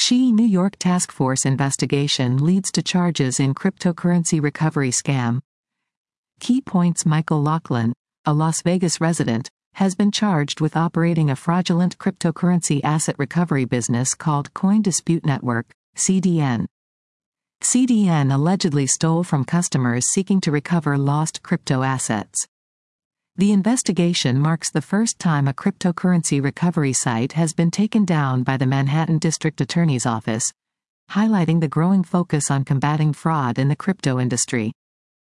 New York Task Force investigation leads to charges in cryptocurrency recovery scam. Key points: Michael Laughlin, a Las Vegas resident, has been charged with operating a fraudulent cryptocurrency asset recovery business called Coin Dispute Network, CDN. CDN allegedly stole from customers seeking to recover lost crypto assets. The investigation marks the first time a cryptocurrency recovery site has been taken down by the Manhattan District Attorney's Office, highlighting the growing focus on combating fraud in the crypto industry.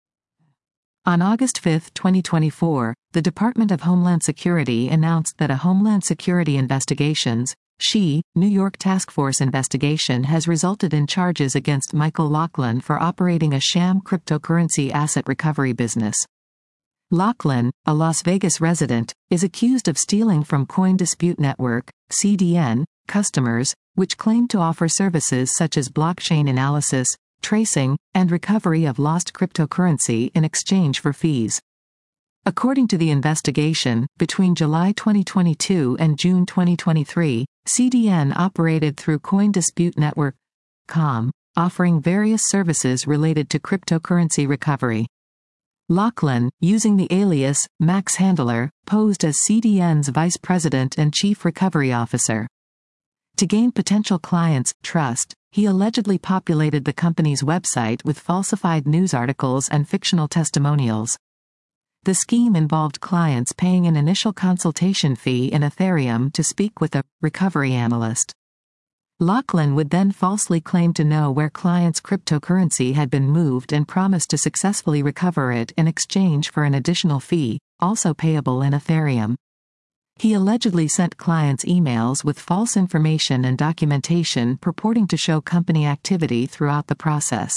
On August 5, 2024, the Department of Homeland Security announced that a Homeland Security Investigations New York Task Force investigation has resulted in charges against Michael Laughlin for operating a sham cryptocurrency asset recovery business. Laughlin, a Las Vegas resident, is accused of stealing from Coin Dispute Network, CDN, customers, which claim to offer services such as blockchain analysis, tracing, and recovery of lost cryptocurrency in exchange for fees. According to the investigation, between July 2022 and June 2023, CDN operated through Coin Dispute Network.com, offering various services related to cryptocurrency recovery. Laughlin, using the alias Max Handler, posed as CDN's vice president and chief recovery officer. To gain potential clients' trust, he allegedly populated the company's website with falsified news articles and fictional testimonials. The scheme involved clients paying an initial consultation fee in Ethereum to speak with a recovery analyst. Laughlin would then falsely claim to know where clients' cryptocurrency had been moved and promise to successfully recover it in exchange for an additional fee, also payable in Ethereum. He allegedly sent clients emails with false information and documentation purporting to show company activity throughout the process.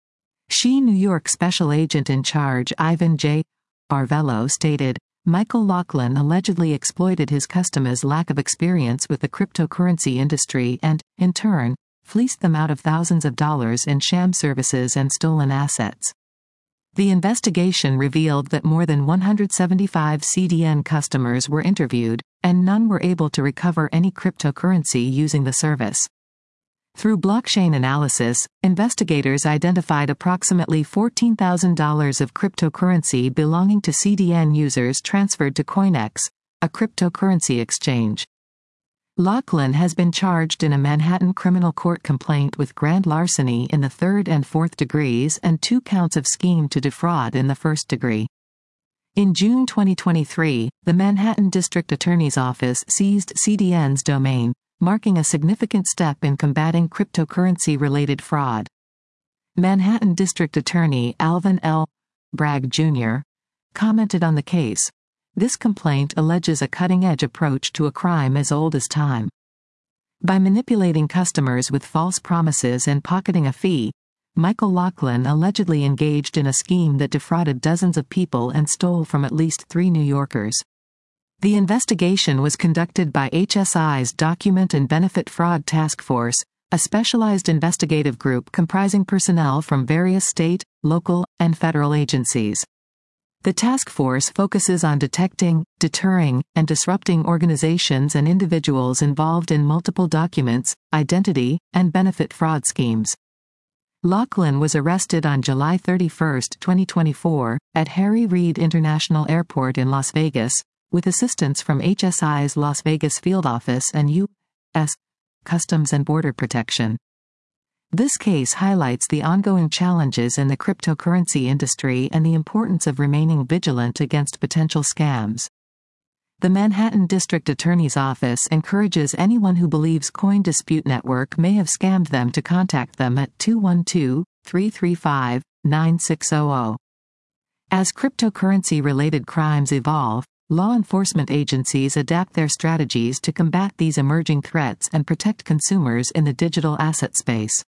New York Special Agent in Charge Ivan J. Arvello stated, Michael Laughlin allegedly exploited his customers' lack of experience with the cryptocurrency industry and, in turn, fleeced them out of thousands of dollars in sham services and stolen assets. The investigation revealed that more than 175 CDN customers were interviewed, and none were able to recover any cryptocurrency using the service. Through blockchain analysis, investigators identified approximately $14,000 of cryptocurrency belonging to CDN users transferred to CoinEx, a cryptocurrency exchange. Laughlin has been charged in a Manhattan criminal court complaint with grand larceny in the third and fourth degrees and 2 counts of scheme to defraud in the first degree. In June 2023, the Manhattan District Attorney's Office seized CDN's domain, marking a significant step in combating cryptocurrency-related fraud. Manhattan District Attorney Alvin L. Bragg, Jr. commented on the case. This complaint alleges a cutting-edge approach to a crime as old as time. By manipulating customers with false promises and pocketing a fee, Michael Laughlin allegedly engaged in a scheme that defrauded dozens of people and stole from at least 3 New Yorkers. The investigation was conducted by HSI's Document and Benefit Fraud Task Force, a specialized investigative group comprising personnel from various state, local, and federal agencies. The task force focuses on detecting, deterring, and disrupting organizations and individuals involved in multiple documents, identity, and benefit fraud schemes. Laughlin was arrested on July 31, 2024, at Harry Reid International Airport in Las Vegas, with assistance from HSI's Las Vegas field office and U.S. Customs and Border Protection. This case highlights the ongoing challenges in the cryptocurrency industry and the importance of remaining vigilant against potential scams. The Manhattan District Attorney's Office encourages anyone who believes Coin Dispute Network may have scammed them to contact them at 212-335-9600. As cryptocurrency-related crimes evolve, law enforcement agencies adapt their strategies to combat these emerging threats and protect consumers in the digital asset space.